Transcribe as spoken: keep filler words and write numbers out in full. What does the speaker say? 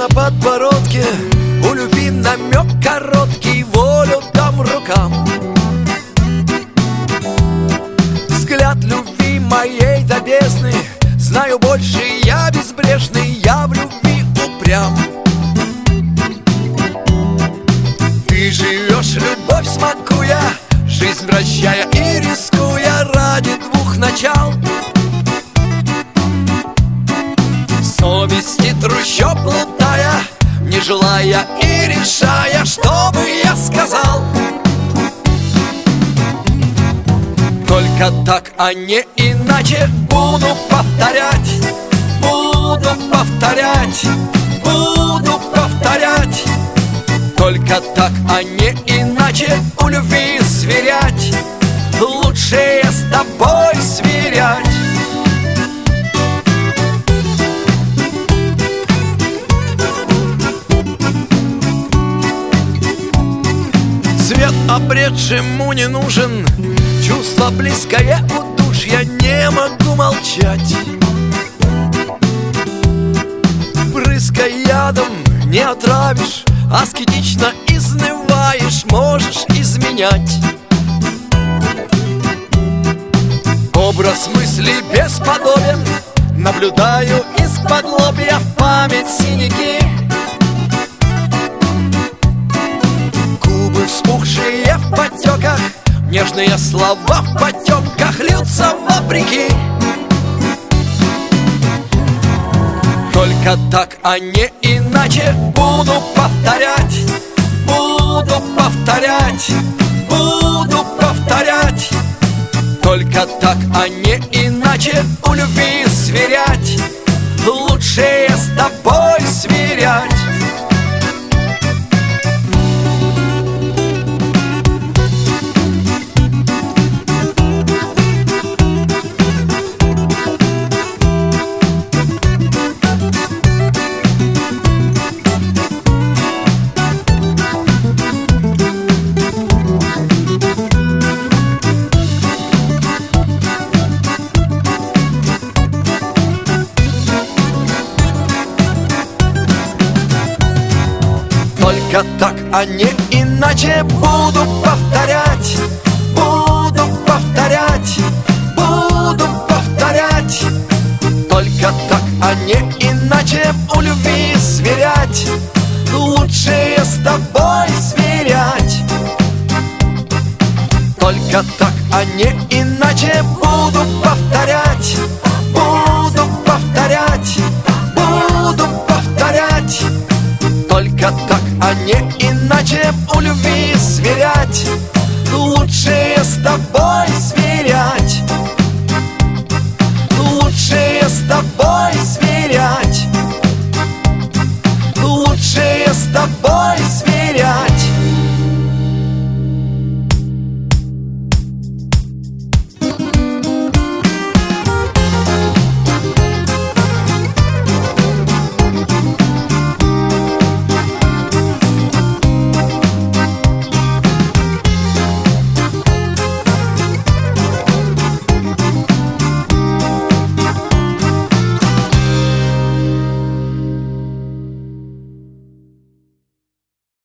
на подбородке, у любви намек короткий, волю дам рукам. Взгляд любви моей до бездны, знаю больше, я безбрежный, я в любви упрям. Ты живешь, любовь смакуя, жизнь вращая и рискуя ради двух начал. Совести трущоб плутая, не желая и решая, что бы я сказал. Только так, а не иначе, буду повторять, буду повторять, буду повторять. Только так, а не иначе, у любви сверять, лучше с тобой сверять. Свет обретшему не нужен, чувство близкое удушья, не могу молчать. Брызгай ядом, не отравишь, аскетично изнываешь, можешь изменять. Образ мысли бесподобен, наблюдаю из-под лобья в память синяки. Губы вспухшие в потеках, нежные слова в потемках льются вопреки. Только так, а не иначе, буду повторять, буду повторять, буду повторять. Только так, а не иначе, у любви сверять, лучше с тобой сверять. Только так, а не иначе, буду повторять, буду повторять, буду повторять. Только так, а не иначе, у любви сверять, лучше с тобой сверять. Только так, а не иначе, буду повторять, буду повторять, буду повторять. Только так, а не иначе, у любви сверять, лучше с тобой сверять, лучше с тобой сверять, лучше с тобой